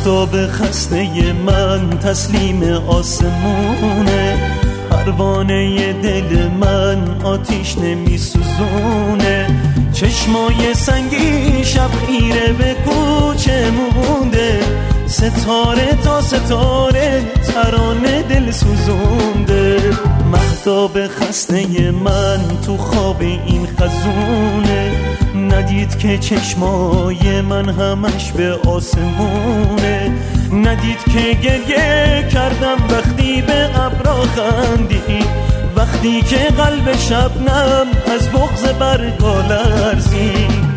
مهتاب خسته من تسلیم آسمونه، پروانه دل من آتیش نمی سوزونه، چشمای سنگی شب خیره به کوچه مونده، ستاره تا ستاره ترانه دل سوزونده. مهتاب خسته من تو خواب این خزونه، ندید که چشمای من همش به آسمونه، ندید که گریه کردم وقتی به ابرا خندید، وقتی که قلب شبنم از بغض برگا لرزید.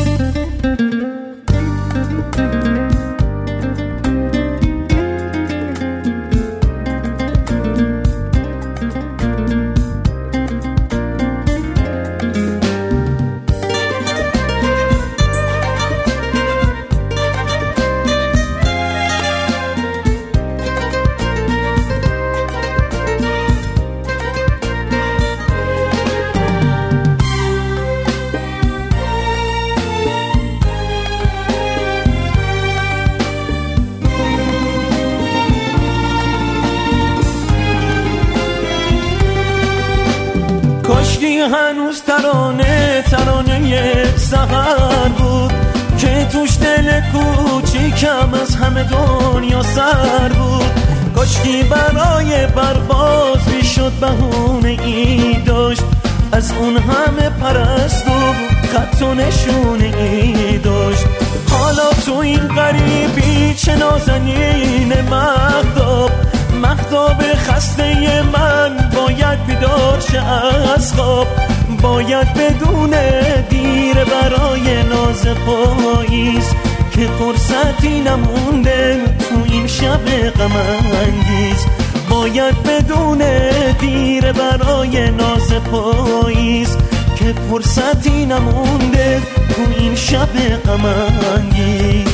کاشکی هنوز ترانه سحر بود که توش دل کوچیکم از همه دنیا سر بود. کاشکی برای پرواز میشد بهونه ای داشت، از اون همه پرستو خط و نشونه ای داشت. حالا تو این غریبی چه نازنین مهتاب خسته من باید بیدار شه از خواب، باید بدونه دیر برای ناز پاییز که فرصتی نمونده تو این شب غم انگیز، باید بدونه دیر برای ناز پاییز که فرصتی نمونده تو این شب غم انگیز.